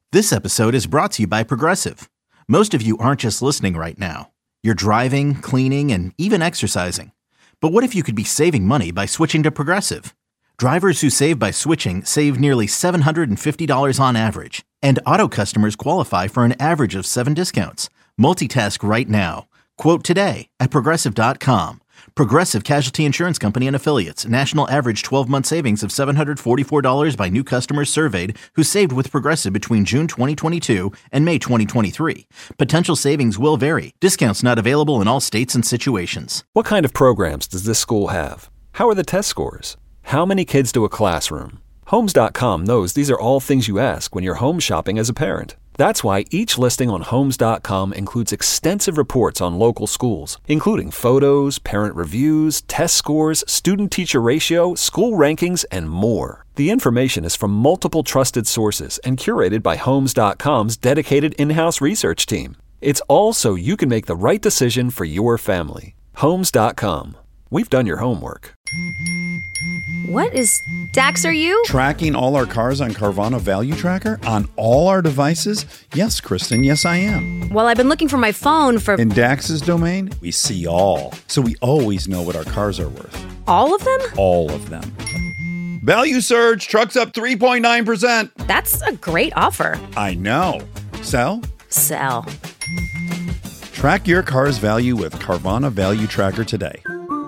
This episode is brought to you by Progressive. Most of you aren't just listening right now. You're driving, cleaning, and even exercising. But what if you could be saving money by switching to Progressive? Drivers who save by switching save nearly $750 on average. And auto customers qualify for an average of 7 discounts. Multitask right now. Quote today at Progressive.com. Progressive Casualty Insurance Company and Affiliates. National average 12-month savings of $744 by new customers surveyed who saved with Progressive between June 2022 and May 2023. Potential savings will vary. Discounts not available in all states and situations. What kind of programs does this school have? How are the test scores? How many kids do a classroom? Homes.com knows these are all things you ask when you're home shopping as a parent. That's why each listing on Homes.com includes extensive reports on local schools, including photos, parent reviews, test scores, student-teacher ratio, school rankings, and more. The information is from multiple trusted sources and curated by Homes.com's dedicated in-house research team. It's all so you can make the right decision for your family. Homes.com. We've done your homework. What is... Dax, are you? Tracking all our cars on Carvana Value Tracker on all our devices? Yes, Kristen, yes I am. Well, I've been looking for my phone for... In Dax's domain, we see all. So we always know what our cars are worth. All of them? All of them. Value surge, trucks up 3.9%. That's a great offer. I know. Sell? Sell. Track your car's value with Carvana Value Tracker today.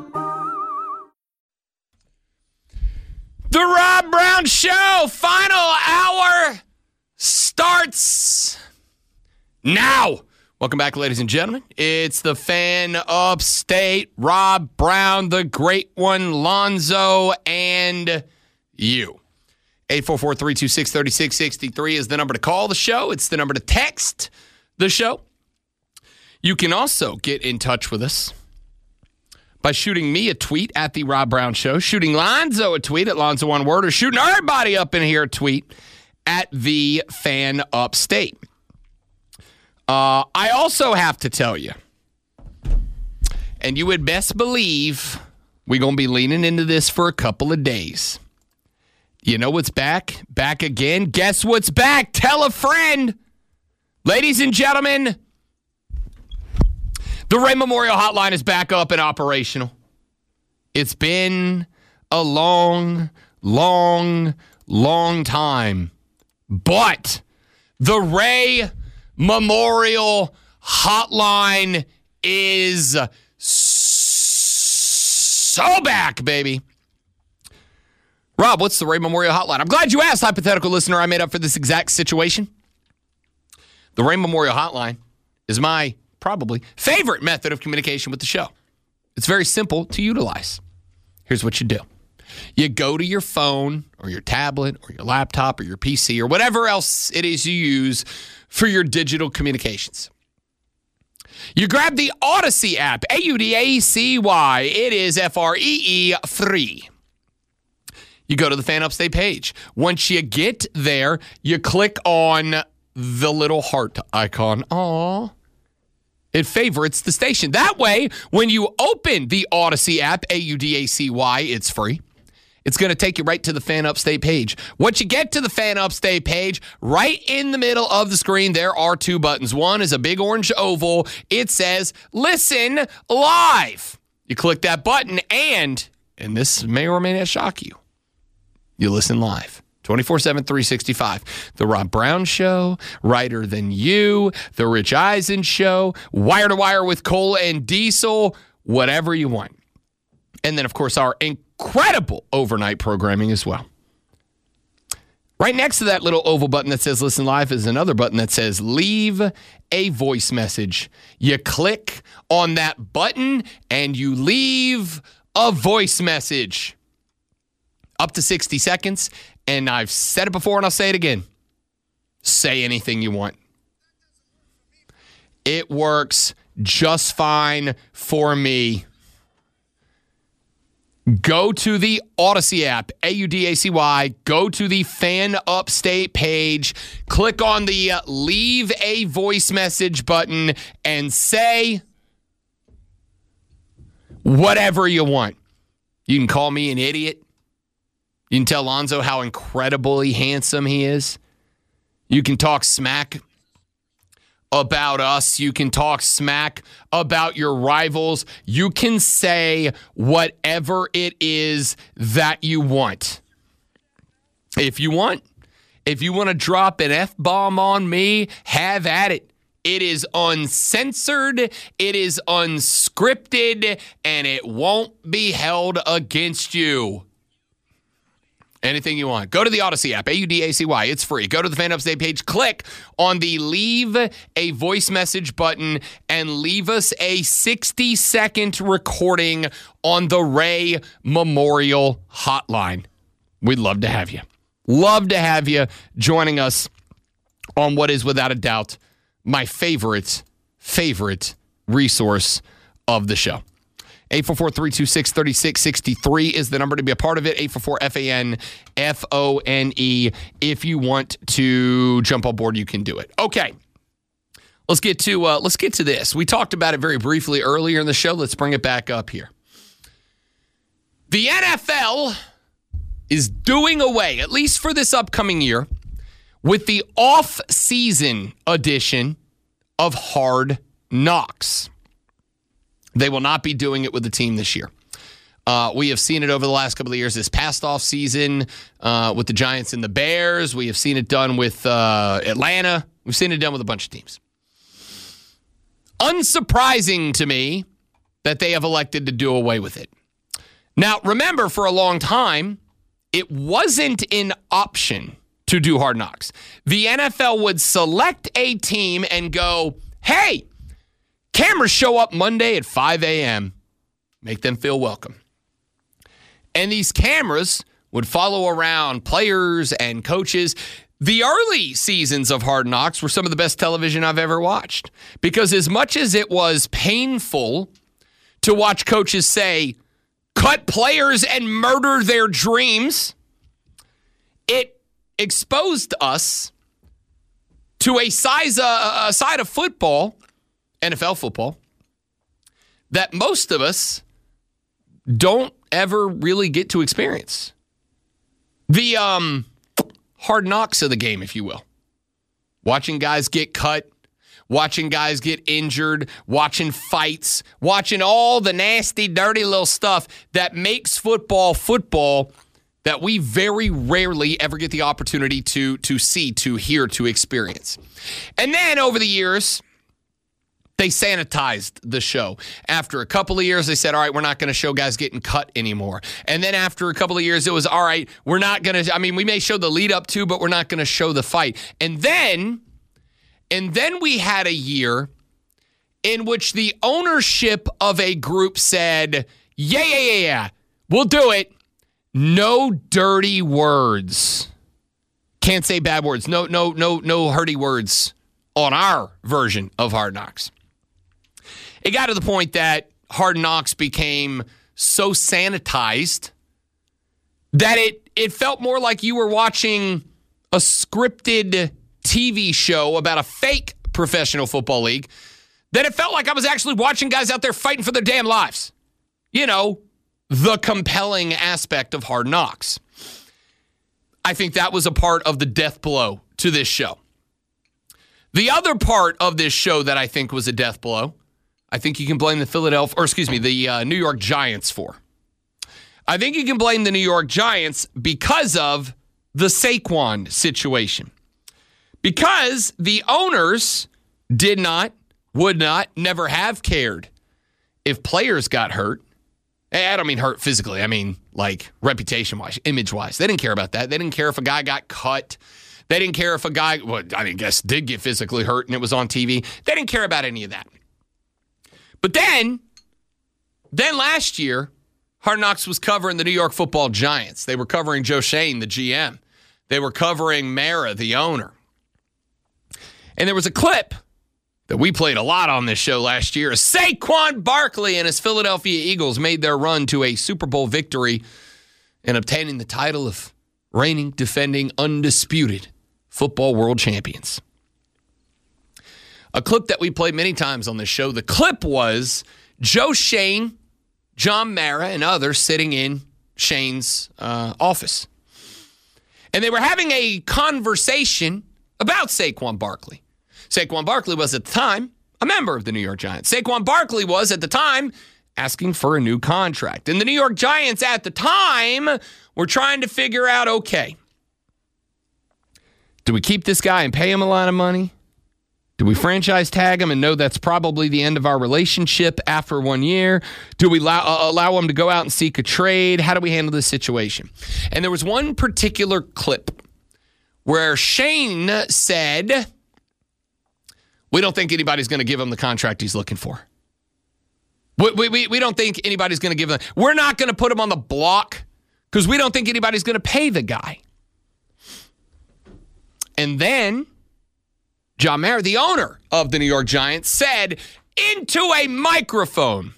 The Rob Brown Show final hour starts now. Welcome back, ladies and gentlemen. It's the fan upstate, Rob Brown, the great one, Lonzo, and you. 844-326-3663 is the number to call the show. It's the number to text the show. You can also get in touch with us by shooting me a tweet at The Rob Brown Show, shooting Lonzo a tweet at Lonzo One Word, or shooting everybody up in here a tweet at The Fan Upstate. I also have to tell you, and you would best believe we're going to be leaning into this for a couple of days. You know what's back? Back again? Guess what's back? Tell a friend. Ladies and gentlemen, the Ray Memorial Hotline is back up and operational. It's been a long time. But the Ray Memorial Hotline is so back, baby. Rob, what's the Ray Memorial Hotline? I'm glad you asked, hypothetical listener I made up for this exact situation. The Ray Memorial Hotline is my probably favorite method of communication with the show. It's very simple to utilize. Here's what you do. You go to your phone or your tablet or your laptop or your PC or whatever else it is you use for your digital communications. You grab the Odyssey app, Audacy. It is Free, free. You go to the Fan Upstate page. Once you get there, you click on the little heart icon. Aww. It favorites the station. That way, when you open the Odyssey app, Audacy, it's free. It's going to take you right to the Fan Upstate page. Once you get to the Fan Upstate page, right in the middle of the screen, there are 2 buttons. One is a big orange oval. It says, Listen Live. You click that button, and this may or may not shock you, you listen live. 24/7, 365. The Rob Brown Show, Writer Than You, The Rich Eisen Show, Wire to Wire with Cole and Diesel, whatever you want. And then, of course, our incredible overnight programming as well. Right next to that little oval button that says Listen Live is another button that says Leave a Voice Message. You click on that button and you leave a voice message. Up to 60 seconds. And I've said it before and I'll say it again. Say anything you want. It works just fine for me. Go to the Odyssey app, Audacy. Go to the Fan Upstate page. Click on the Leave a Voice Message button and say whatever you want. You can call me an idiot. You can tell Lonzo how incredibly handsome he is. You can talk smack about us. You can talk smack about your rivals. You can say whatever it is that you want. If you want to drop an F-bomb on me, have at it. It is uncensored, it is unscripted, and it won't be held against you. Anything you want. Go to the Odyssey app, AUDACY. It's free. Go to the Fan Upstate page, click on the leave a voice message button, and leave us a 60-second recording on the Ray Memorial Hotline. We'd love to have you. Love to have you joining us on what is, without a doubt, my favorite resource of the show. 844-326-3663 is the number to be a part of it. 844-FAN-FONE. If you want to jump on board, you can do it. Okay. Let's get to this. We talked about it very briefly earlier in the show. Let's bring it back up here. The NFL is doing away, at least for this upcoming year, with the off-season edition of Hard Knocks. They will not be doing it with the team this year. We have seen it over the last couple of years. This past off-season with the Giants and the Bears. We have seen it done with Atlanta. We've seen it done with a bunch of teams. Unsurprising to me that they have elected to do away with it. Now, remember, for a long time, it wasn't an option to do Hard Knocks. The NFL would select a team and go, hey, cameras show up Monday at 5 a.m. Make them feel welcome. And these cameras would follow around players and coaches. The early seasons of Hard Knocks were some of the best television I've ever watched. Because as much as it was painful to watch coaches say, cut players and murder their dreams, it exposed us to a side of football, NFL football, that most of us don't ever really get to experience. The hard knocks of the game, if you will. Watching guys get cut, watching guys get injured, watching fights, watching all the nasty, dirty little stuff that makes football that we very rarely ever get the opportunity to see, to hear, to experience. And then over the years, they sanitized the show. After a couple of years, they said, all right, we're not going to show guys getting cut anymore. And then after a couple of years, it was, all right, we're not going to, we may show the lead up to, but we're not going to show the fight. And then we had a year in which the ownership of a group said, yeah, we'll do it. No dirty words. Can't say bad words. No hurty words on our version of Hard Knocks. It got to the point that Hard Knocks became so sanitized that it felt more like you were watching a scripted TV show about a fake professional football league than it felt like I was actually watching guys out there fighting for their damn lives. You know, the compelling aspect of Hard Knocks. I think that was a part of the death blow to this show. The other part of this show that I think was a death blow, I think you can blame the New York Giants for. I think you can blame the New York Giants because of the Saquon situation. Because the owners would not, never have cared if players got hurt. I don't mean hurt physically. I mean, like, reputation-wise, image-wise. They didn't care about that. They didn't care if a guy got cut. They didn't care if a guy, guess did get physically hurt and it was on TV. They didn't care about any of that. But then last year, Hard Knocks was covering the New York Football Giants. They were covering Joe Schoen, the GM. They were covering Mara, the owner. And there was a clip that we played a lot on this show last year. Saquon Barkley and his Philadelphia Eagles made their run to a Super Bowl victory and obtaining the title of reigning, defending, undisputed football world champions. A clip that we played many times on this show. The clip was Joe Schoen, John Mara, and others sitting in Shane's office. And they were having a conversation about Saquon Barkley. Saquon Barkley was at the time a member of the New York Giants. Saquon Barkley was at the time asking for a new contract. And the New York Giants at the time were trying to figure out, okay, do we keep this guy and pay him a lot of money? Do we franchise tag him and know that's probably the end of our relationship after 1 year? Do we allow him to go out and seek a trade? How do we handle this situation? And there was one particular clip where Shane said, we don't think anybody's going to give him the contract he's looking for. We don't think anybody's going to give him. We're not going to put him on the block because we don't think anybody's going to pay the guy. And then John Mara, the owner of the New York Giants, said into a microphone,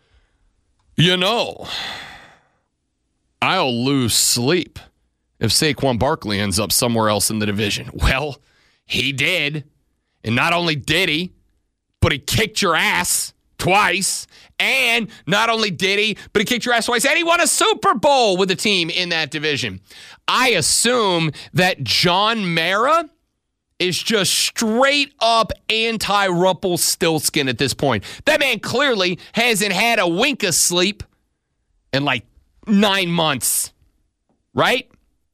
I'll lose sleep if Saquon Barkley ends up somewhere else in the division. Well, he did. And not only did he, but he kicked your ass twice. And not only did he, but he kicked your ass twice. And he won a Super Bowl with a team in that division. I assume that John Mara is just straight up anti-Rumpelstiltskin at this point. That man clearly hasn't had a wink of sleep in like 9 months. Right?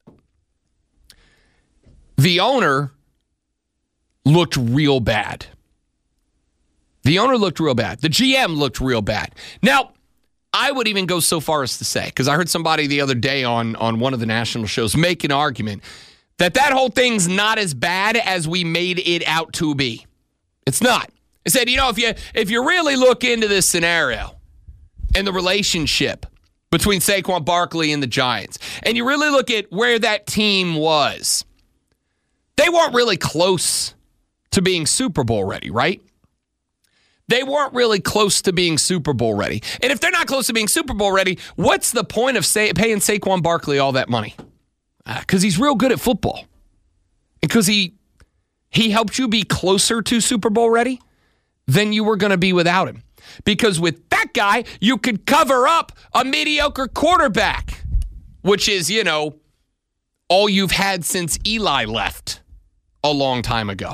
The owner looked real bad. The owner looked real bad. The GM looked real bad. Now, I would even go so far as to say, because I heard somebody the other day on one of the national shows make an argument that whole thing's not as bad as we made it out to be. It's not. I said, if you really look into this scenario and the relationship between Saquon Barkley and the Giants, and you really look at where that team was, they weren't really close to being Super Bowl ready, right? They weren't really close to being Super Bowl ready. And if they're not close to being Super Bowl ready, what's the point of paying Saquon Barkley all that money? Because he's real good at football. Because he helped you be closer to Super Bowl ready than you were going to be without him. Because with that guy, you could cover up a mediocre quarterback, which is, all you've had since Eli left a long time ago.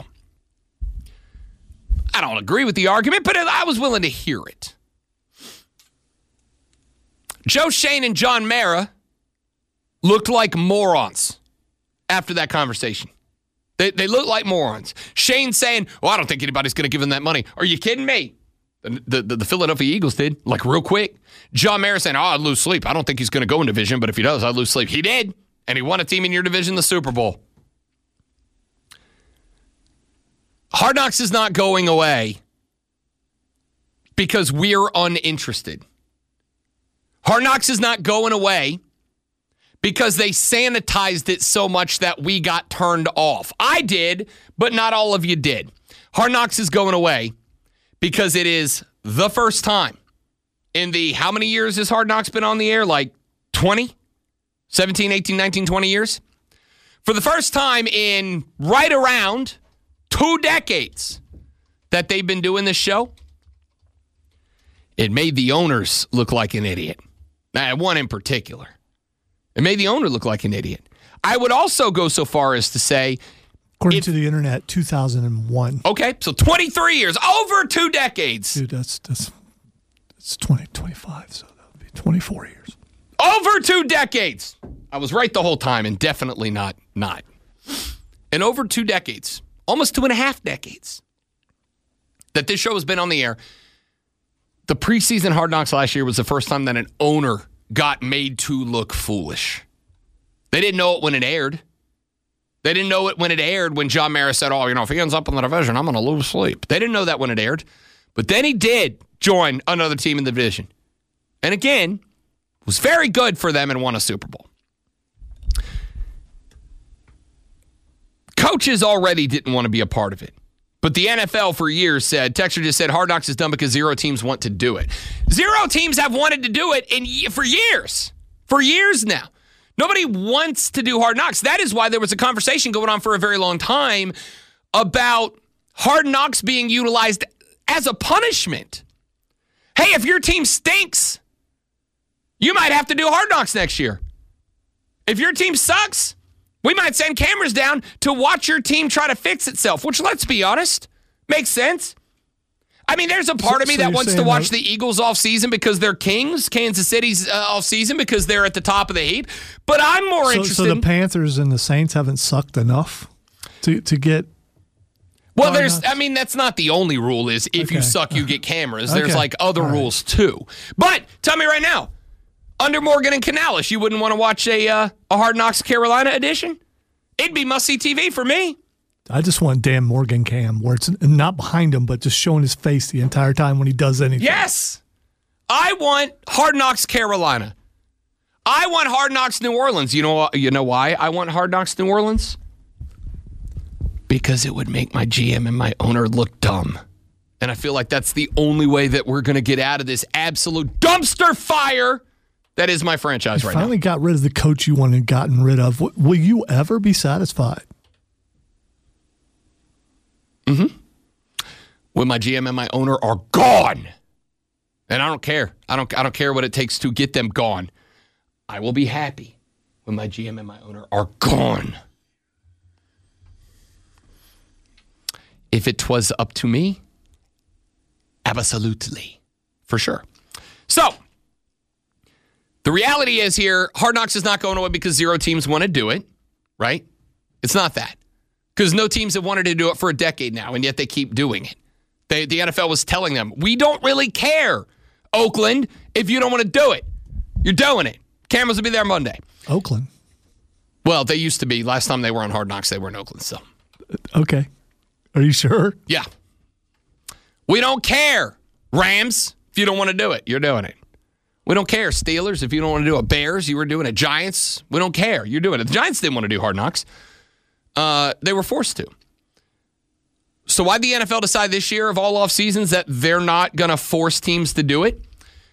I don't agree with the argument, but I was willing to hear it. Joe Shane and John Mara looked like morons after that conversation. They looked like morons. Shane saying, well, I don't think anybody's going to give him that money. Are you kidding me? The Philadelphia Eagles did, like real quick. John Mara saying, I'd lose sleep. I don't think he's going to go in division, but if he does, I'd lose sleep. He did, and he won a team in your division the Super Bowl. Hard Knocks is not going away because we're uninterested. Hard Knocks is not going away because they sanitized it so much that we got turned off. I did, but not all of you did. Hard Knocks is going away because it is the first time in the, how many years has Hard Knocks been on the air? Like 20? 17, 18, 19, 20 years? For the first time in right around 2 decades that they've been doing this show, it made the owners look like an idiot. One in particular. It made the owner look like an idiot. I would also go so far as to say, according to the internet, 2001. Okay, so 23 years, over 2 decades. Dude, that's 2025, so that would be 24 years. Over 2 decades. I was right the whole time, and definitely not. And over 2 decades, almost 2.5 decades, that this show has been on the air. The preseason Hard Knocks last year was the first time that an owner got made to look foolish. They didn't know it when it aired. They didn't know it when it aired when John Mara said, if he ends up in the division, I'm going to lose sleep. They didn't know that when it aired. But then he did join another team in the division. And again, was very good for them and won a Super Bowl. Coaches already didn't want to be a part of it. But the NFL for years said, Texter just said, Hard Knocks is done because 0 teams want to do it. 0 teams have wanted to do it for years. For years now. Nobody wants to do Hard Knocks. That is why there was a conversation going on for a very long time about Hard Knocks being utilized as a punishment. Hey, if your team stinks, you might have to do Hard Knocks next year. If your team sucks, We might send cameras down to watch your team try to fix itself, which, let's be honest, makes sense. I mean, there's a part of me that wants to watch the Eagles off season because they're kings, Kansas City's off season because they're at the top of the heap. But I'm more interested. So the Panthers and the Saints haven't sucked enough to get. Well, that's not the only rule is if you suck, you get cameras. There's other rules too. But tell me right now, under Morgan and Canales, you wouldn't want to watch a Hard Knocks Carolina edition? It'd be must-see TV for me. I just want Dan Morgan cam where it's not behind him, but just showing his face the entire time when he does anything. Yes. I want Hard Knocks Carolina. I want Hard Knocks New Orleans. You know why I want Hard Knocks New Orleans? Because it would make my GM and my owner look dumb. And I feel like that's the only way that we're going to get out of this absolute dumpster fire that is my franchise right now. You finally got rid of the coach you wanted gotten rid of. Will you ever be satisfied? Mm-hmm. When my GM and my owner are gone. And I don't care. I don't care what it takes to get them gone. I will be happy when my GM and my owner are gone. If it was up to me, absolutely. For sure. So, the reality is here, Hard Knocks is not going away because 0 teams want to do it, right? It's not that. Because no teams have wanted to do it for a decade now, and yet they keep doing it. The NFL was telling them, we don't really care, Oakland, if you don't want to do it. You're doing it. Cameras will be there Monday. Oakland? Well, they used to be. Last time they were on Hard Knocks, they were in Oakland still. Okay. Are you sure? Yeah. We don't care, Rams, if you don't want to do it. You're doing it. We don't care, Steelers, if you don't want to do it. Bears, you were doing it. Giants, we don't care. You're doing it. The Giants didn't want to do Hard Knocks. They were forced to. So why'd the NFL decide this year of all off seasons that they're not going to force teams to do it?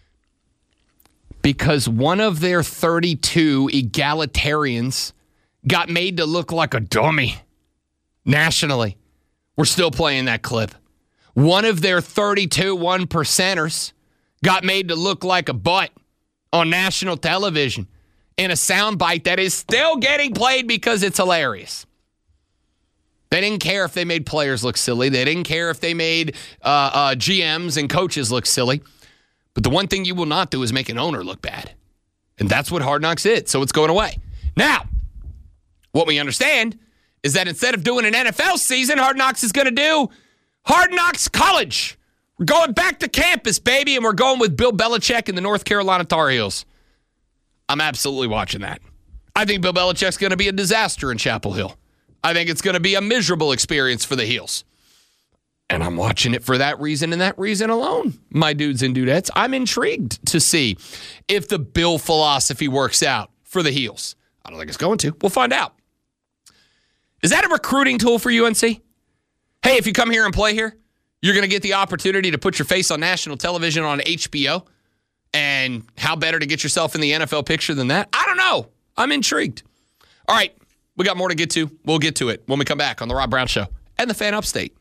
Because one of their 32 egalitarians got made to look like a dummy nationally. We're still playing that clip. One of their 32 1%ers got made to look like a butt on national television in a soundbite that is still getting played because it's hilarious. They didn't care if they made players look silly. They didn't care if they made GMs and coaches look silly. But the one thing you will not do is make an owner look bad. And that's what Hard Knocks is. So it's going away. Now, what we understand is that instead of doing an NFL season, Hard Knocks is going to do Hard Knocks College. We're going back to campus, baby, and we're going with Bill Belichick and the North Carolina Tar Heels. I'm absolutely watching that. I think Bill Belichick's going to be a disaster in Chapel Hill. I think it's going to be a miserable experience for the Heels. And I'm watching it for that reason and that reason alone, my dudes and dudettes. I'm intrigued to see if the Bill philosophy works out for the Heels. I don't think it's going to. We'll find out. Is that a recruiting tool for UNC? Hey, if you come here and play here, you're going to get the opportunity to put your face on national television on HBO. And how better to get yourself in the NFL picture than that? I don't know. I'm intrigued. All right, we got more to get to. We'll get to it when we come back on The Rob Brown Show and the Fan Upstate.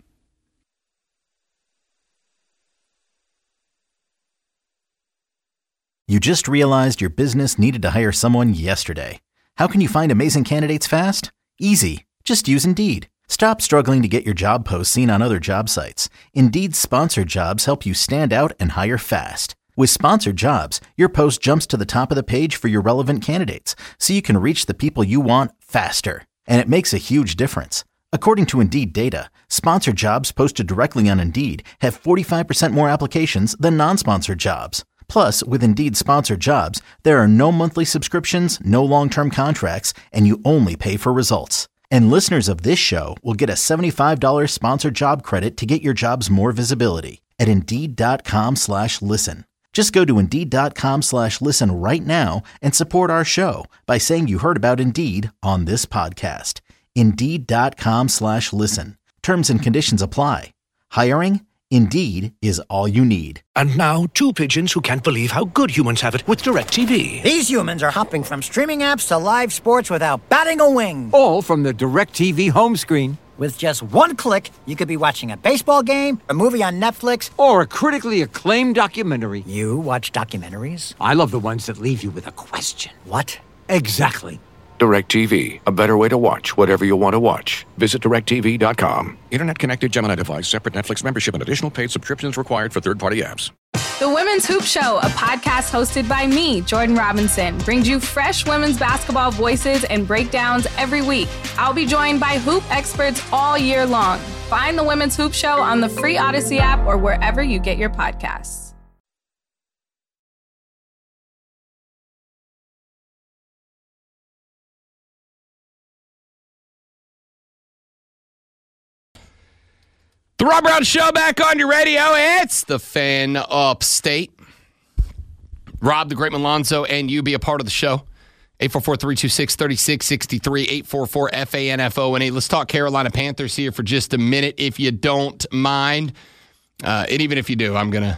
You just realized your business needed to hire someone yesterday. How can you find amazing candidates fast? Easy. Just use Indeed. Stop struggling to get your job posts seen on other job sites. Indeed's sponsored jobs help you stand out and hire fast. With sponsored jobs, your post jumps to the top of the page for your relevant candidates, so you can reach the people you want faster. And it makes a huge difference. According to Indeed data, sponsored jobs posted directly on Indeed have 45% more applications than non-sponsored jobs. Plus, with Indeed sponsored jobs, there are no monthly subscriptions, no long-term contracts, and you only pay for results. And listeners of this show will get a $75 sponsored job credit to get your jobs more visibility at Indeed.com/listen. Just go to Indeed.com/listen right now and support our show by saying you heard about Indeed on this podcast. Indeed.com/listen. Terms and conditions apply. Hiring? Indeed is all you need. And now, two pigeons who can't believe how good humans have it with DirecTV. These humans are hopping from streaming apps to live sports without batting a wing. All from the DirecTV home screen. With just one click, you could be watching a baseball game, a movie on Netflix, or a critically acclaimed documentary. You watch documentaries? I love the ones that leave you with a question. What? Exactly. DirecTV, a better way to watch whatever you want to watch. Visit DirecTV.com. Internet-connected Gemini device, separate Netflix membership, and additional paid subscriptions required for third-party apps. The Women's Hoop Show, a podcast hosted by me, Jordan Robinson, brings you fresh women's basketball voices and breakdowns every week. I'll be joined by hoop experts all year long. Find the Women's Hoop Show on the free Odyssey app or wherever you get your podcasts. The Rob Brown Show back on your radio. It's the Fan Upstate. Rob, the Great Malonzo, and you be a part of the show. 844-326-3663, 844-FANFONA. Let's talk Carolina Panthers here for just a minute, if you don't mind. And even if you do, I'm going to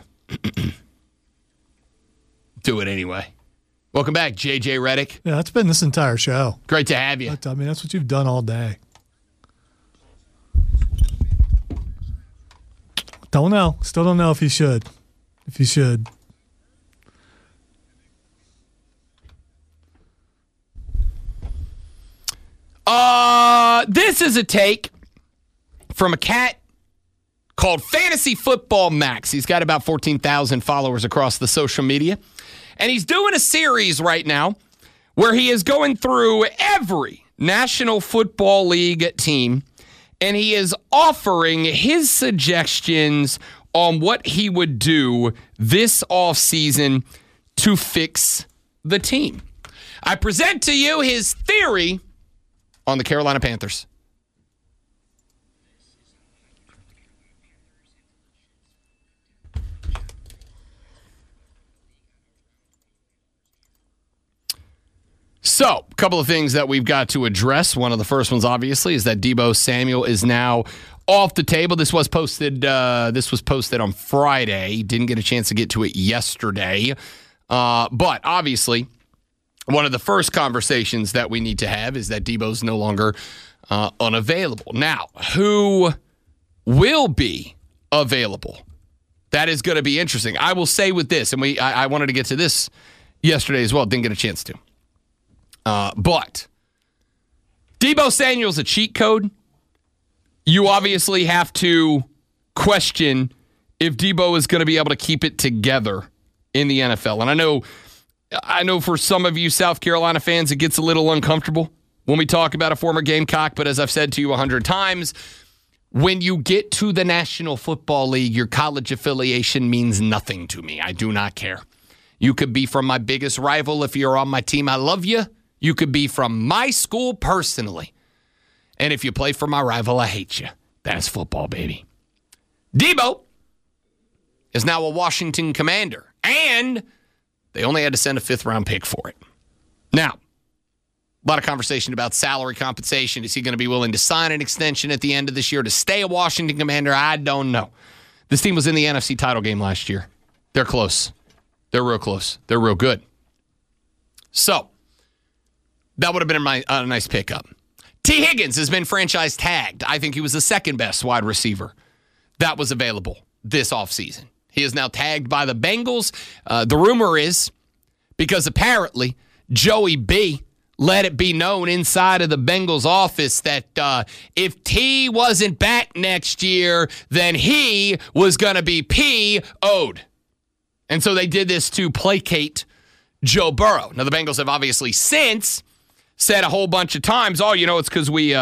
do it anyway. Welcome back, JJ Redick. Yeah, that's been this entire show. Great to have you. I mean, that's what you've done all day. Don't know. Still don't know if he should. If he should. This is a take from a cat called Fantasy Football Max. He's got about 14,000 followers across the social media. And he's doing a series right now where he is going through every National Football League team, and he is offering his suggestions on what he would do this offseason to fix the team. I present to you his theory on the Carolina Panthers. So, a couple of things that we've got to address. One of the first ones, obviously, is that Deebo Samuel is now off the table. This was posted on Friday. Didn't get a chance to get to it yesterday. But obviously, one of the first conversations that we need to have is that Deebo's no longer unavailable. Now, who will be available? That is going to be interesting. I will say with this, and I wanted to get to this yesterday as well. Didn't get a chance to. But Deebo Samuel's a cheat code. You obviously have to question if Deebo is going to be able to keep it together in the NFL. And I know for some of you South Carolina fans, it gets a little uncomfortable when we talk about a former Gamecock. But as I've said to you 100 times, when you get to the National Football League, your college affiliation means nothing to me. I do not care. You could be from my biggest rival. If you're on my team, I love you. You could be from my school personally. And if you play for my rival, I hate you. That's football, baby. Deebo is now a Washington Commander. And they only had to send a 5th-round pick for it. Now, a lot of conversation about salary compensation. Is he going to be willing to sign an extension at the end of this year to stay a Washington Commander? I don't know. This team was in the NFC title game last year. They're close. They're real close. They're real good. So, that would have been a nice pickup. T. Higgins has been franchise tagged. I think he was the second best wide receiver that was available this offseason. He is now tagged by the Bengals. The rumor is, because apparently Joey B let it be known inside of the Bengals office that if T wasn't back next year, then he was going to be P.O'd. And so they did this to placate Joe Burrow. Now, the Bengals have obviously since said a whole bunch of times, it's because we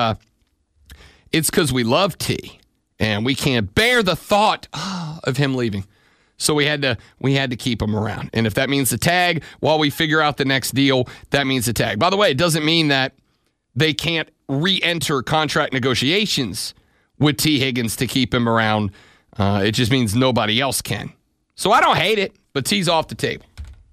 love T, and we can't bear the thought of him leaving. So we had to keep him around. And if that means the tag, while we figure out the next deal, that means the tag. By the way, it doesn't mean that they can't re-enter contract negotiations with T. Higgins to keep him around. It just means nobody else can. So I don't hate it, but T's off the table.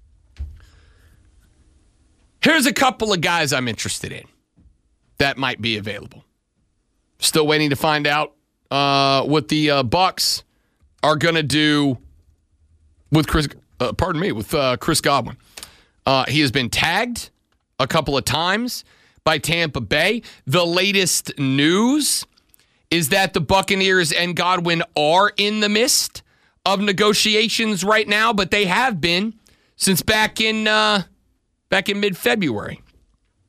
Here's a couple of guys I'm interested in that might be available. Still waiting to find out what the Bucks are going to do with Chris Godwin. He has been tagged a couple of times by Tampa Bay. The latest news is that the Buccaneers and Godwin are in the midst of negotiations right now, but they have been since back in mid-February.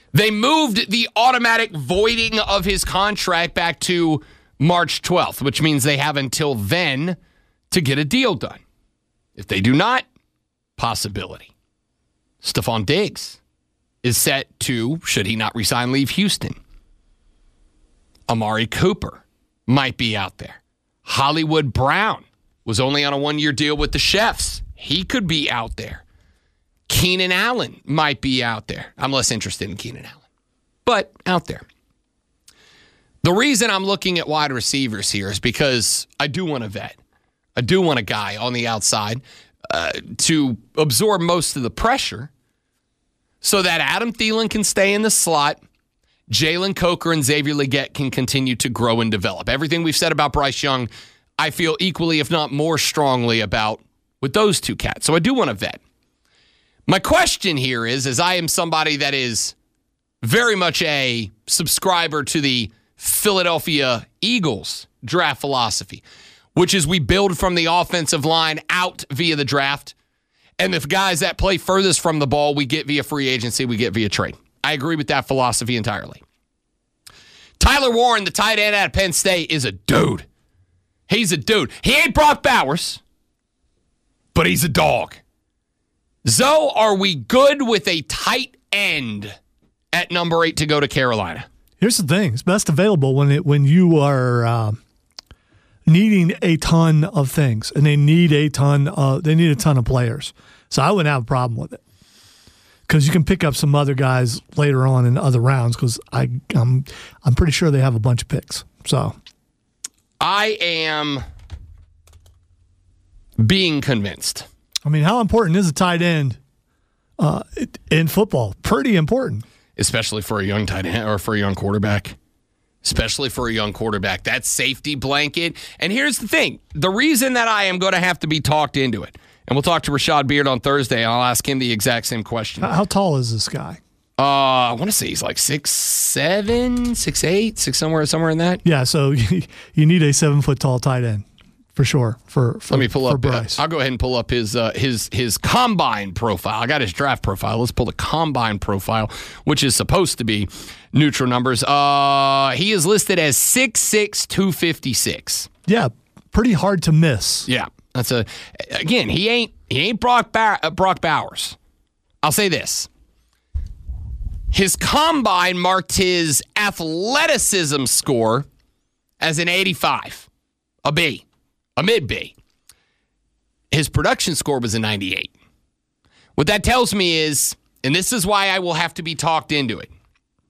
They moved the automatic voiding of his contract back to March 12th, which means they have until then to get a deal done. If they do not, possibility. Stephon Diggs is set to, should he not resign, leave Houston. Amari Cooper might be out there. Hollywood Brown was only on a one-year deal with the Chefs. He could be out there. Keenan Allen might be out there. I'm less interested in Keenan Allen, but out there. The reason I'm looking at wide receivers here is because I do want a vet. I do want a guy on the outside to absorb most of the pressure so that Adam Thielen can stay in the slot, Jalen Coker and Xavier Legette can continue to grow and develop. Everything we've said about Bryce Young, I feel equally, if not more strongly about with those two cats. So I do want a vet. My question here is, as I am somebody that is very much a subscriber to the Philadelphia Eagles draft philosophy, which is we build from the offensive line out via the draft, and the guys that play furthest from the ball, we get via free agency, we get via trade. I agree with that philosophy entirely. Tyler Warren, the tight end out of Penn State, is a dude. He's a dude. He ain't Brock Bowers, but he's a dog. Zoe, are we good with a tight end at number 8 to go to Carolina? Here's the thing. It's best available when you are needing a ton of things, and they need a ton of players. So I wouldn't have a problem with it, because you can pick up some other guys later on in other rounds, because I'm pretty sure they have a bunch of picks. So I am being convinced. I mean, how important is a tight end in football? Pretty important. Especially for a young tight end or for a young quarterback. Especially for a young quarterback. That safety blanket. And here's the thing. The reason that I am going to have to be talked into it, and we'll talk to Rashad Beard on Thursday, and I'll ask him the exact same question. How tall is this guy? I want to say he's like 6'7", 6'8", somewhere in that. Yeah, so you need a 7-foot tall tight end. For sure. Let me pull up Bryce. I'll go ahead and pull up his combine profile. I got his draft profile. Let's pull the combine profile, which is supposed to be neutral numbers. He is listed as 6'6", 256. Yeah, pretty hard to miss. Yeah, again, he ain't Brock Bowers. I'll say this. His combine marked his athleticism score as an 85, a B. A mid-B. His production score was a 98. What that tells me is, and this is why I will have to be talked into it,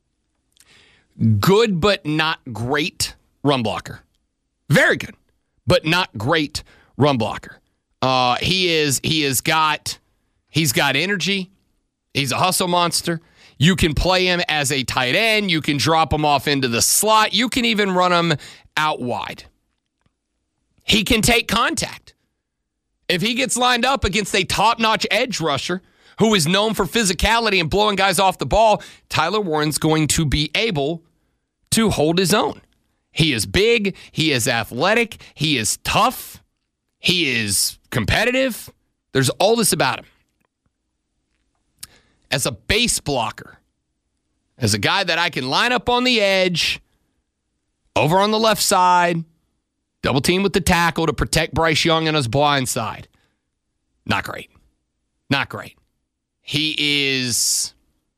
good but not great run blocker. Very good, but not great run blocker. He's got energy. He's a hustle monster. You can play him as a tight end. You can drop him off into the slot. You can even run him out wide. He can take contact. If he gets lined up against a top-notch edge rusher who is known for physicality and blowing guys off the ball, Tyler Warren's going to be able to hold his own. He is big. He is athletic. He is tough. He is competitive. There's all this about him. As a base blocker, as a guy that I can line up on the edge, over on the left side, double team with the tackle to protect Bryce Young on his blind side. Not great. Not great. He is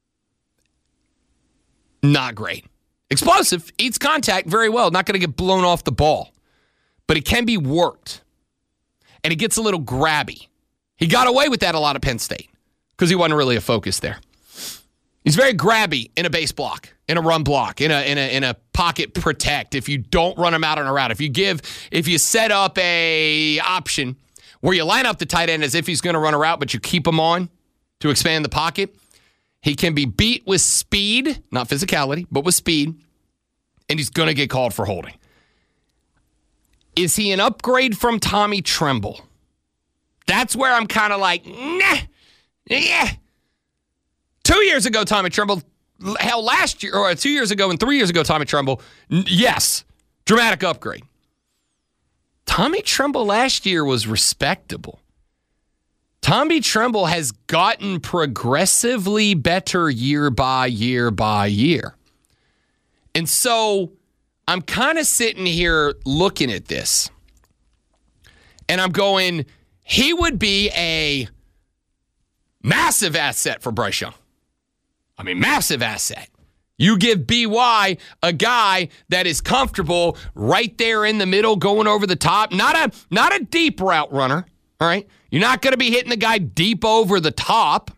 not great. Explosive, eats contact very well. Not going to get blown off the ball. But it can be worked. And it gets a little grabby. He got away with that a lot at Penn State because he wasn't really a focus there. He's very grabby in a base block, in a run block, in a pocket protect. If you don't run him out on a route, if you set up a option where you line up the tight end as if he's going to run a route, but you keep him on to expand the pocket, he can be beat with speed, not physicality, but with speed, and he's going to get called for holding. Is he an upgrade from Tommy Tremble? That's where I'm kind of like, nah, yeah. 2 years ago, Tommy Tremble, hell, last year, or 2 years ago and 3 years ago, Tommy Tremble, yes, dramatic upgrade. Tommy Tremble last year was respectable. Tommy Tremble has gotten progressively better year by year by year. And so I'm kind of sitting here looking at this, and I'm going, he would be a massive asset for Bryce Young. I mean, massive asset. You give BY a guy that is comfortable right there in the middle, going over the top. Not a deep route runner, all right? You're not going to be hitting the guy deep over the top.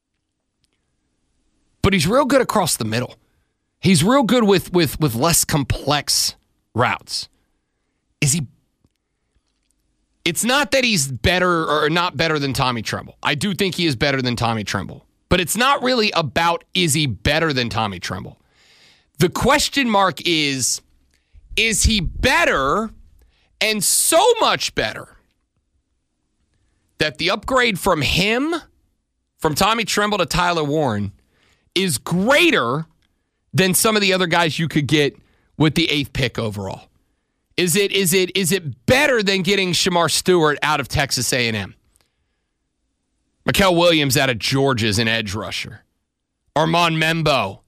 But he's real good across the middle. He's real good with less complex routes. Is he? It's not that he's better or not better than Tommy Tremble. I do think he is better than Tommy Tremble. But it's not really about, is he better than Tommy Tremble? The question mark is he better, and so much better that the upgrade from him, from Tommy Tremble to Tyler Warren, is greater than some of the other guys you could get with the 8th pick overall? Is it better than getting Shamar Stewart out of Texas A&M? Mikael Williams out of Georgia is an edge rusher. Armand Membo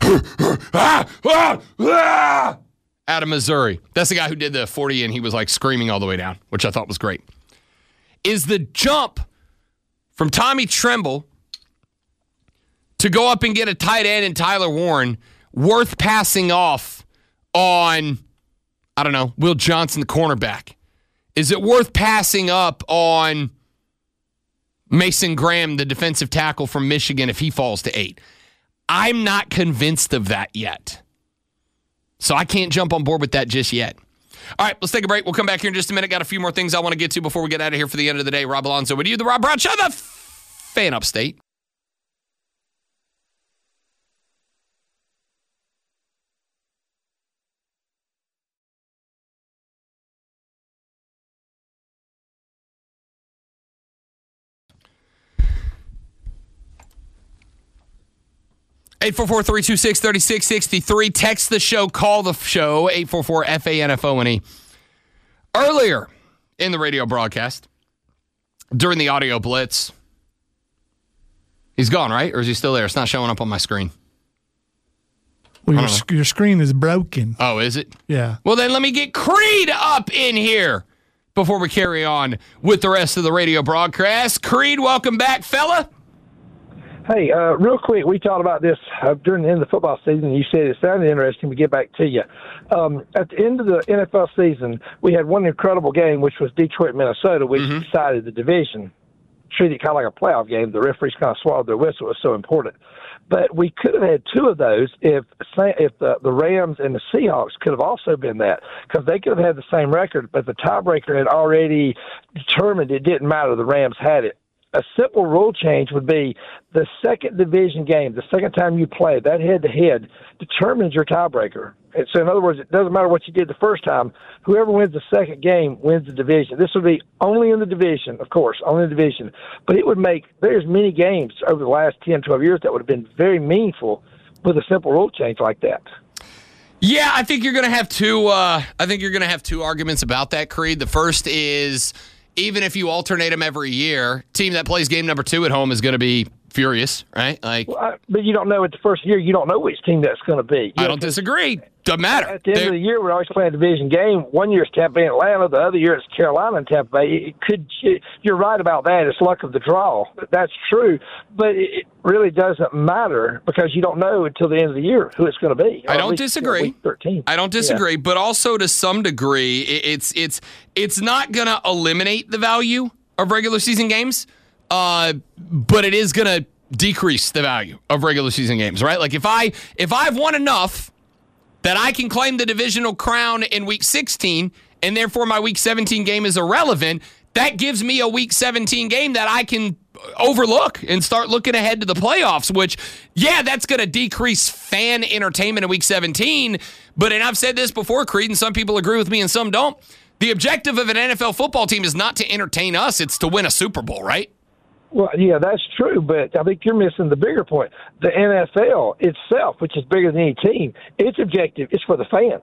out of Missouri. That's the guy who did the 40 and he was like screaming all the way down, which I thought was great. Is the jump from Tommy Tremble to go up and get a tight end in Tyler Warren worth passing off on, I don't know, Will Johnson, the cornerback? Is it worth passing up on Mason Graham, the defensive tackle from Michigan, if he falls to 8? I'm not convinced of that yet. So I can't jump on board with that just yet. All right, let's take a break. We'll come back here in just a minute. Got a few more things I want to get to before we get out of here for the end of the day. Rob Alonso with you, the Rob Brown Show, the Fan Upstate. Eight 844-326-3663. Text the show, call the show, 844-FANFONE. Earlier in the radio broadcast, during the audio blitz, he's gone, right? Or is he still there? It's not showing up on my screen. Well, your screen is broken. Oh, is it? Yeah. Well, then let me get Creed up in here before we carry on with the rest of the radio broadcast. Creed, welcome back, fella. Hey, real quick, we talked about this during the end of the football season. You said it sounded interesting. We get back to you. At the end of the NFL season, we had one incredible game, which was Detroit-Minnesota, which decided the division. Treated it kind of like a playoff game. The referees kind of swallowed their whistle. It was so important. But we could have had two of those if the Rams and the Seahawks could have also been that, because they could have had the same record, but the tiebreaker had already determined it didn't matter. The Rams had it. A simple rule change would be the second division game, the second time you play, that head-to-head determines your tiebreaker. And so, in other words, it doesn't matter what you did the first time. Whoever wins the second game wins the division. This would be only in the division, of course, only in the division. But it would make – there's many games over the last 10, 12 years that would have been very meaningful with a simple rule change like that. Yeah, I think you're going to have two arguments about that, Creed. The first is – even if you alternate them every year, team that plays game number 2 at home is going to be furious, right? But you don't know at the first year. You don't know which team that's going to be. I don't disagree. Doesn't matter. At the end of the year, we're always playing a division game. One year it's Tampa Bay and Atlanta. The other year it's Carolina and Tampa Bay. You're right about that. It's luck of the draw. That's true. But it really doesn't matter because you don't know until the end of the year who it's going to be. I don't disagree. Week 13. I don't disagree. Yeah. But also to some degree, it's not going to eliminate the value of regular season games, but it is going to decrease the value of regular season games, right? Like if I've won enough that I can claim the divisional crown in week 16, and therefore my week 17 game is irrelevant, that gives me a week 17 game that I can overlook and start looking ahead to the playoffs, which, yeah, that's going to decrease fan entertainment in week 17. But, and I've said this before, Creed, and some people agree with me and some don't, the objective of an NFL football team is not to entertain us, it's to win a Super Bowl, right? Well, yeah, that's true, but I think you're missing the bigger point. The NFL itself, which is bigger than any team, its objective is for the fans.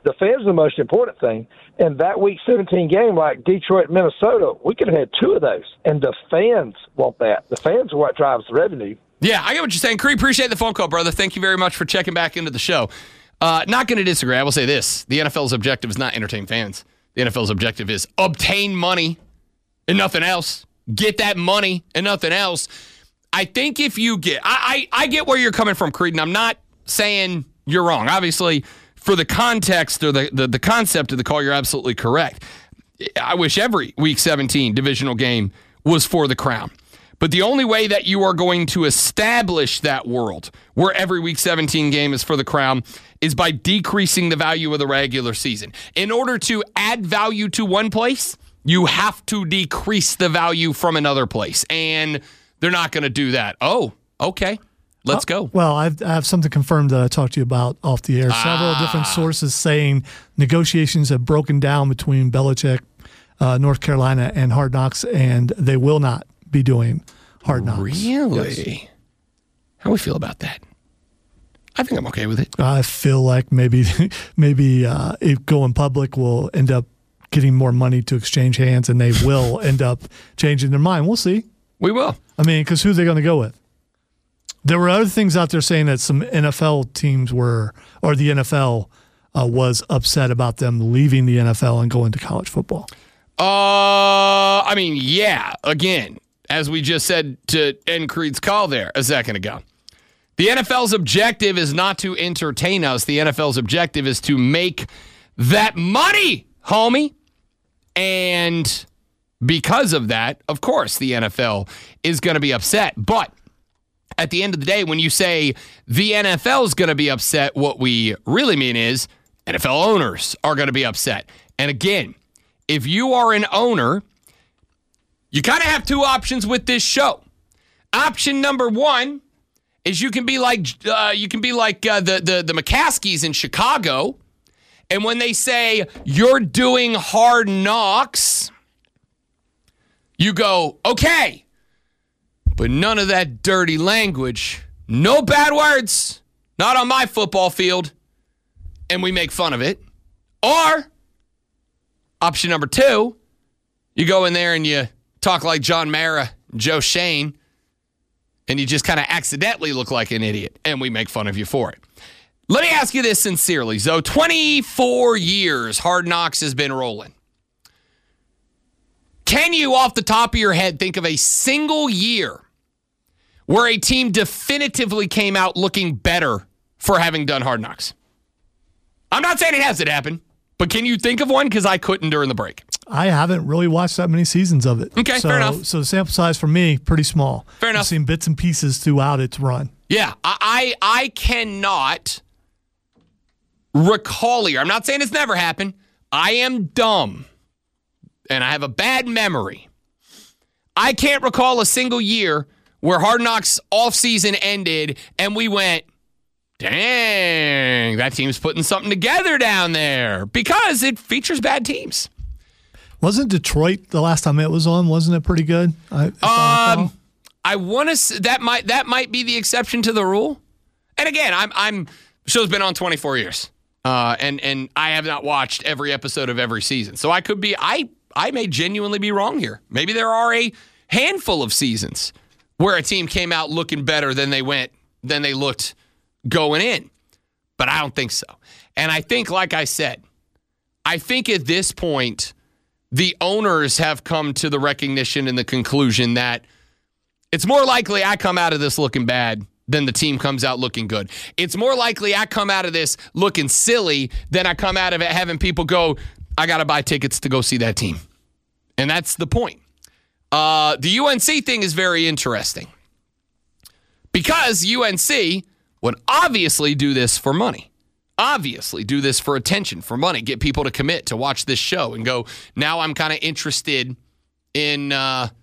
The fans are the most important thing. And that Week 17 game, like Detroit, Minnesota, we could have had 2 of those. And the fans want that. The fans are what drives the revenue. Yeah, I get what you're saying. Creed, appreciate the phone call, brother. Thank you very much for checking back into the show. Not going to disagree. I will say this. The NFL's objective is not entertain fans. The NFL's objective is obtain money and nothing else. Get that money and nothing else. I think if you get... I get where you're coming from, Creed, and I'm not saying you're wrong. Obviously, for the context or the concept of the call, you're absolutely correct. I wish every Week 17 divisional game was for the crown. But the only way that you are going to establish that world where every Week 17 game is for the crown is by decreasing the value of the regular season. In order to add value to one place, you have to decrease the value from another place. And they're not going to do that. Oh, okay. Let's go. Well, I have something confirmed that I talked to you about off the air. Several different sources saying negotiations have broken down between Belichick, North Carolina, and Hard Knocks, and they will not be doing Hard Knocks. Really? Yes. How do we feel about that? I think I'm okay with it. I feel like maybe if going public will end up getting more money to exchange hands, and they will end up changing their mind. We'll see. We will. I mean, because who are they going to go with? There were other things out there saying that some NFL teams were, or the NFL was upset about them leaving the NFL and going to college football. I mean, yeah. Again, as we just said to end Creed's call there a second ago, the NFL's objective is not to entertain us. The NFL's objective is to make that money, homie. And because of that, of course, the NFL is going to be upset. But at the end of the day, when you say the NFL is going to be upset, what we really mean is NFL owners are going to be upset. And again, if you are an owner, you kind of have 2 options with this show. Option number 1 is you can be like the McCaskies in Chicago, and when they say you're doing Hard Knocks, you go, okay, but none of that dirty language, no bad words, not on my football field, and we make fun of it. Or option number 2, you go in there and you talk like John Mara, Joe Shane, and you just kind of accidentally look like an idiot, and we make fun of you for it. Let me ask you this sincerely, Zoe. 24 years Hard Knocks has been rolling. Can you, off the top of your head, think of a single year where a team definitively came out looking better for having done Hard Knocks? I'm not saying it hasn't happened, but can you think of one? Because I couldn't during the break. I haven't really watched that many seasons of it. Okay, fair enough. So the sample size for me, pretty small. Fair enough. I've seen bits and pieces throughout its run. Yeah, I cannot recall here. I'm not saying it's never happened. I am dumb, and I have a bad memory. I can't recall a single year where Hard Knocks offseason ended and we went, dang, that team's putting something together down there, because it features bad teams. Wasn't Detroit the last time it was on? Wasn't it pretty good? I want to. That might be the exception to the rule. And again, the show's been on 24 years, and I have not watched every episode of every season. So I could be. I may genuinely be wrong here. Maybe there are a handful of seasons where a team came out looking better than they looked going in, but I don't think so. And I think, like I said, I think at this point, the owners have come to the recognition and the conclusion that it's more likely I come out of this looking bad than the team comes out looking good. It's more likely I come out of this looking silly than I come out of it having people go, I got to buy tickets to go see that team. And that's the point. The UNC thing is very interesting because UNC would obviously do this for money. Obviously do this for attention, for money, get people to commit to watch this show and go, now I'm kind of interested in UNC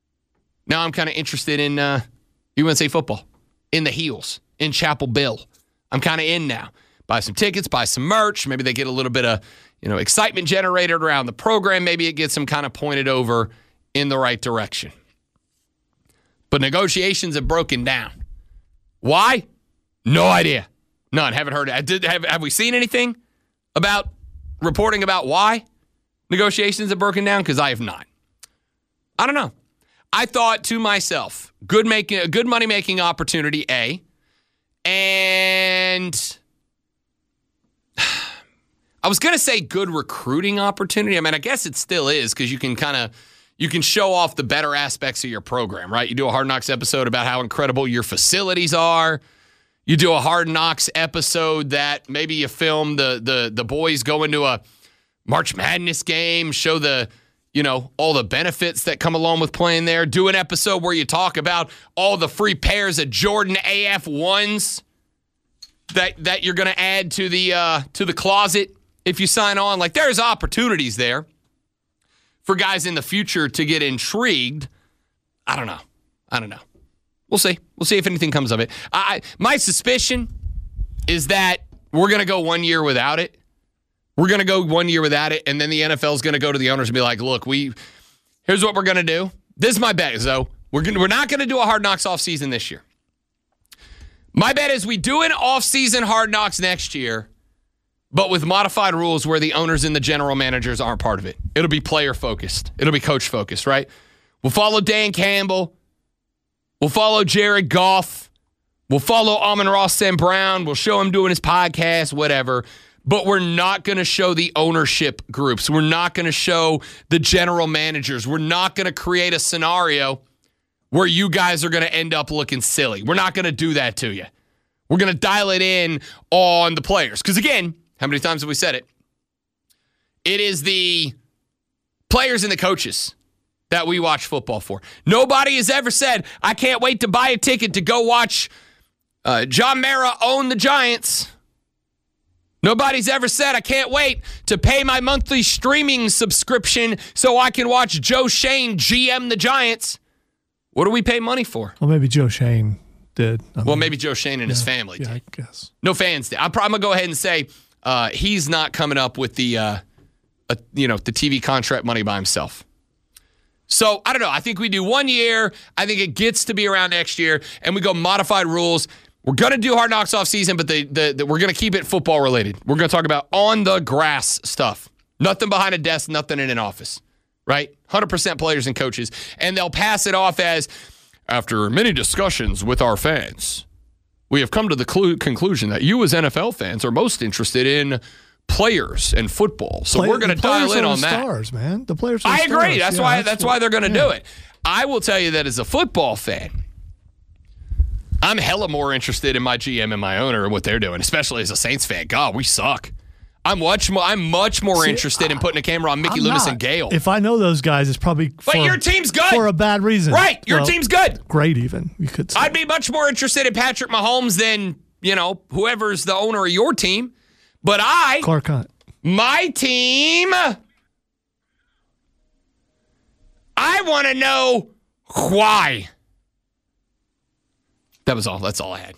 football, in the Heels, in Chapel Bill. I'm kind of in now. Buy some tickets, buy some merch. Maybe they get a little bit of, excitement generated around the program. Maybe it gets them kind of pointed over in the right direction. But negotiations have broken down. Why? No idea. None. Haven't heard it. Have we seen anything? about reporting about why negotiations have broken down? Because I have not. I don't know. I thought to myself, good money-making opportunity, A, and I was going to say good recruiting opportunity. I mean, I guess it still is because you can show off the better aspects of your program, right? You do a Hard Knocks episode about how incredible your facilities are. You do a Hard Knocks episode that maybe you film the boys go into a March Madness game, show all the benefits that come along with playing there. Do an episode where you talk about all the free pairs of Jordan AF1s that you're going to add to the closet if you sign on. Like, there's opportunities there for guys in the future to get intrigued. I don't know. We'll see. We'll see if anything comes of it. My suspicion is that we're going to go 1 year without it. We're going to go 1 year without it, and then the NFL is going to go to the owners and be like, look, here's what we're going to do. This is my bet, though. We're not going to do a Hard Knocks offseason this year. My bet is we do an offseason Hard Knocks next year, but with modified rules where the owners and the general managers aren't part of it. It'll be player-focused. It'll be coach-focused, right? We'll follow Dan Campbell. We'll follow Jared Goff. We'll follow Amon-Ra St. Brown. We'll show him doing his podcast, whatever. But we're not going to show the ownership groups. We're not going to show the general managers. We're not going to create a scenario where you guys are going to end up looking silly. We're not going to do that to you. We're going to dial it in on the players. Because again, how many times have we said it? It is the players and the coaches that we watch football for. Nobody has ever said, I can't wait to buy a ticket to go watch John Mara own the Giants. Nobody's ever said, I can't wait to pay my monthly streaming subscription so I can watch Joe Shane GM the Giants. What do we pay money for? Well, maybe Joe Shane did. Maybe Joe Shane and his family did. I guess. No fans did. I'm going to go ahead and say he's not coming up with the TV contract money by himself. So, I don't know. I think we do 1 year. I think it gets to be around next year, and we go modified rules. We're going to do Hard Knocks off season, but we're going to keep it football related. We're going to talk about on the grass stuff. Nothing behind a desk, nothing in an office, right? 100% players and coaches. And they'll pass it off as, after many discussions with our fans, we have come to the conclusion that you as NFL fans are most interested in players and football. So we're going to dial in on that. Stars, man. The players are I stars. agree. That's why they're going to do it. I will tell you that as a football fan, I'm hella more interested in my GM and my owner and what they're doing, especially as a Saints fan. God, we suck. I'm much more interested in putting a camera on Mickey Loomis and Gale. If I know those guys, it's probably your team's good for a bad reason. Right, your team's good. Great, even you could say. I'd be much more interested in Patrick Mahomes than whoever's the owner of your team. But Clark Hunt, my team, I want to know why. That was all. That's all I had.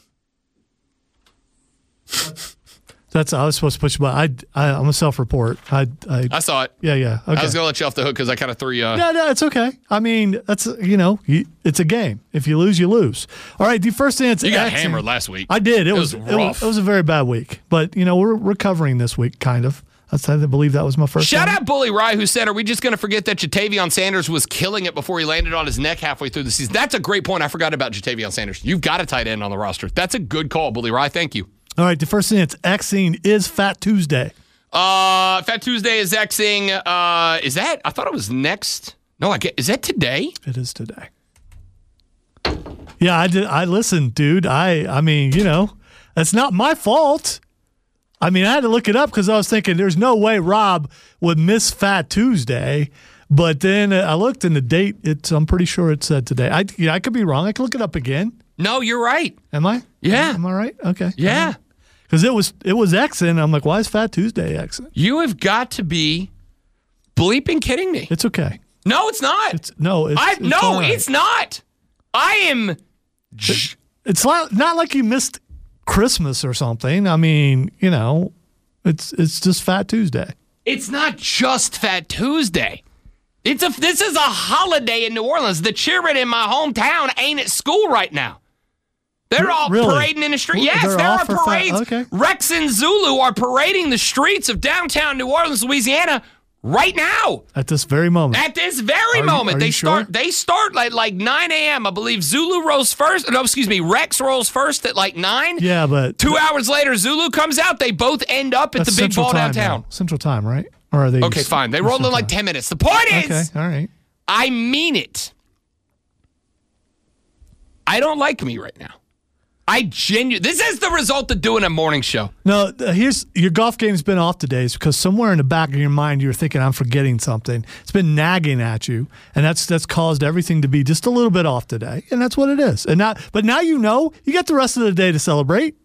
I was supposed to push you, but I'm a self-report. I saw it. Yeah. Okay. I was going to let you off the hook because I kind of threw you. No, it's okay. I mean, that's it's a game. If you lose, you lose. All right, the first thing you got hammered last week. I did. It was rough. It was a very bad week, but we're recovering this week, kind of. I believe that was my first. Shout out Bully Rye, who said, are we just going to forget that Jatavion Sanders was killing it before he landed on his neck halfway through the season? That's a great point. I forgot about Jatavion Sanders. You've got a tight end on the roster. That's a good call, Bully Rye. Thank you. All right, the first thing that's Xing is Fat Tuesday. Fat Tuesday is Xing. Is that? I thought it was next. No, is that today? It is today. Yeah, I did. I listened, dude. I mean, that's not my fault. I mean, I had to look it up because I was thinking there's no way Rob would miss Fat Tuesday. But then I looked and the date, I'm pretty sure it said today. I could be wrong. I could look it up again. No, you're right. Am I? Yeah. Am I right? Okay. Yeah. Because it was Xing. I'm like, why is Fat Tuesday Xing? You have got to be bleeping kidding me. It's okay. No, it's not. It's not. I am. It's not like you missed Christmas or something. I mean, it's just Fat Tuesday. It's not just Fat Tuesday. This is a holiday in New Orleans. The children in my hometown ain't at school right now. They're all parading in the street. Yes, there are parades. Okay. Rex and Zulu are parading the streets of downtown New Orleans, Louisiana, right now. At this very moment. At this very moment. They start like 9 a.m. I believe Zulu rolls first. No, excuse me. Rex rolls first at like 9. Yeah, but 2 hours later, Zulu comes out. They both end up at the big ball downtown. Now. Central time, right? Or are they? Okay, fine. They roll in like 10 minutes. The point is, okay, all right. I mean it. I don't like me right now. This is the result of doing a morning show. No, here's your golf game's been off today. It's because somewhere in the back of your mind you're thinking I'm forgetting something. It's been nagging at you, and that's caused everything to be just a little bit off today, and that's what it is. But now you know you got the rest of the day to celebrate.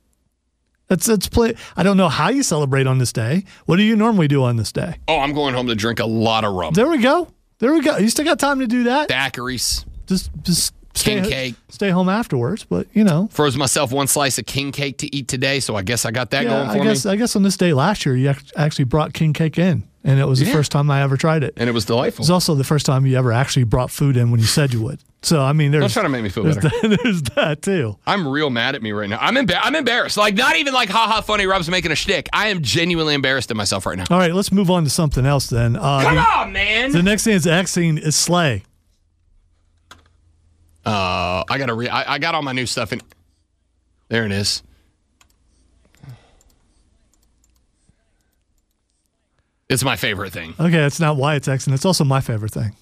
I don't know how you celebrate on this day. What do you normally do on this day? Oh, I'm going home to drink a lot of rum. There we go. You still got time to do that. Daiquiris. Just. King cake. Stay home afterwards, but you know. Froze myself one slice of king cake to eat today, so I guess I got that going for me. I guess on this day last year, you actually brought king cake in, and it was the first time I ever tried it. And it was delightful. It was also the first time you ever actually brought food in when you said you would. So, I mean, don't try to make me feel better. There's that, too. I'm real mad at me right now. I'm embarrassed. Like, not even like, ha-ha, funny, Rob's making a shtick. I am genuinely embarrassed at myself right now. All right, let's move on to something else then. Come on, man! The next thing is Xing is Slay. I got all my new stuff in. There it is. It's my favorite thing. Okay, it's not why it's Xing. It's also my favorite thing.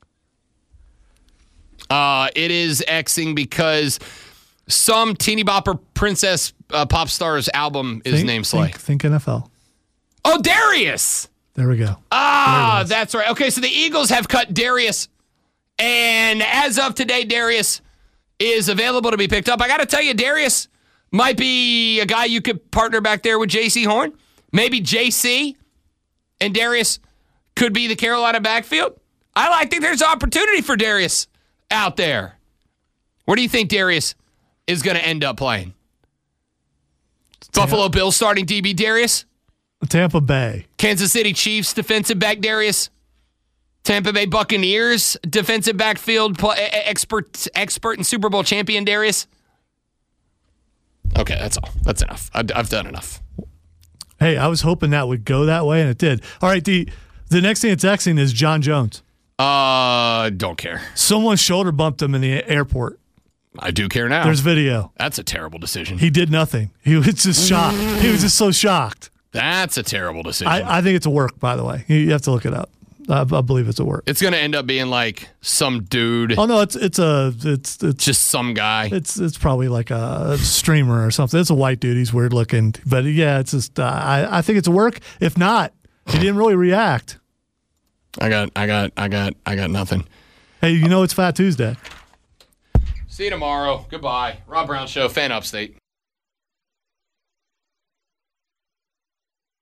It is Xing because some teeny bopper princess pop star's album is named Slay. Think NFL. Oh, Darius! There we go. That's right. Okay, so the Eagles have cut Darius. And as of today, Darius is available to be picked up. I got to tell you, Darius might be a guy you could partner back there with J.C. Horn. Maybe J.C. and Darius could be the Carolina backfield. I think there's opportunity for Darius out there. Where do you think Darius is going to end up playing? Buffalo Bills starting DB Darius? Tampa Bay. Kansas City Chiefs defensive back Darius? Tampa Bay Buccaneers defensive backfield expert and Super Bowl champion Darius. Okay, that's all. That's enough. I've done enough. Hey, I was hoping that would go that way, and it did. All right, the next thing it's Xing is John Jones. Don't care. Someone shoulder bumped him in the airport. I do care now. There's video. That's a terrible decision. He did nothing. He was just shocked. He was just so shocked. That's a terrible decision. I think it's a work, by the way. You have to look it up. I believe it's a work. It's going to end up being like some dude. Oh no, it's just some guy. It's probably like a streamer or something. It's a white dude. He's weird looking, but yeah, it's just. I think it's a work. If not, he didn't really react. I got nothing. Hey, you know it's Fat Tuesday. See you tomorrow. Goodbye. Rob Brown Show, Fan Upstate.